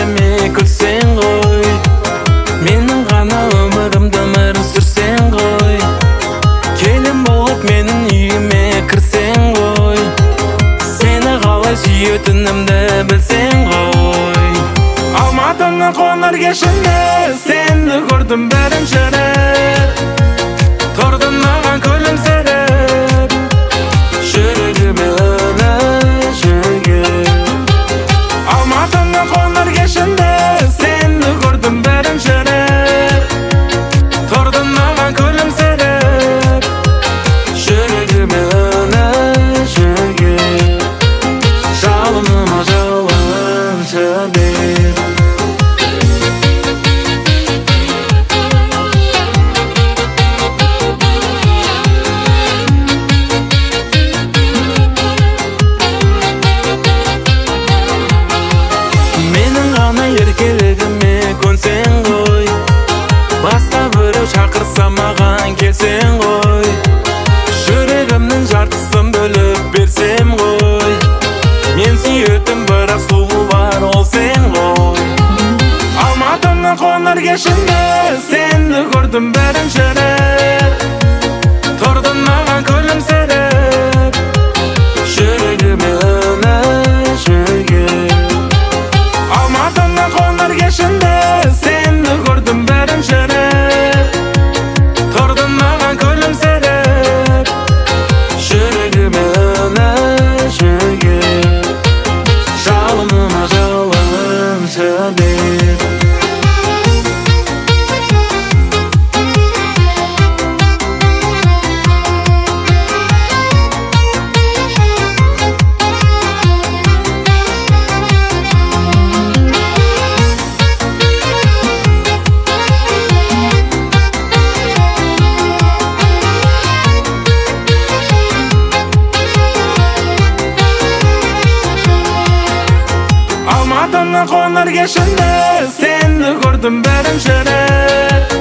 еркелігіме күлсең ғой, менің ғана өмірімді өмір сүрсең ғой, келін болып менің үйіме кірсең ғой, сені қалай сүйетінімді білсең ғой. Алматының қоңыр кешінде сені көрдім бірінші рет, тұрдың маған күлімсіреп, жүрегіме үні жүрген. Алматының қоңыр кешінде сені көрдім бірінші рет, тұрдың маған күлімсіреп, жүрегіме үні жүрген. Жалыныма жалыншы деп. Еркелігіме көнсең ғой, басқа біреу шақырса маған келсең ғой, жүрегімнің жартысын бөліп берсем ғой, мен сүйетін бірақ сұлу бар ол сен ғой. Алматының қоңыр кешінде сені көрдім бірінші рет, тұрдың маған күлімсіреп, жүрегіме үні жүрген. Алматының қоңыр кешінде сені көрдім бірінші рет, тұрдың маған күлімсіреп, жүрегіме үні жүрген. Жалыныма жалыншы деп. Алматының қоңыр кешінде сені көрдім бірінші рет,